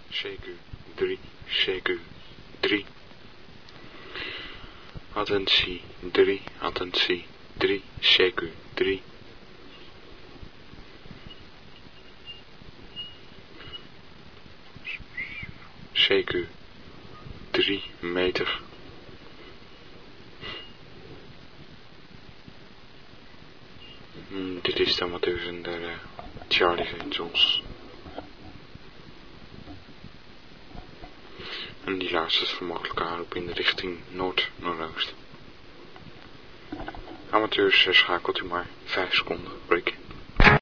CQ 3, CQ 3. Attentie 3, attentie 3, CQ 3. CQ 3 meter. Dit is de amateurzender Charlie's Angels. En die luistert voor mogelijke aanroep in de richting noord-noordoost. Amateurs, schakelt u maar 5 seconden, break.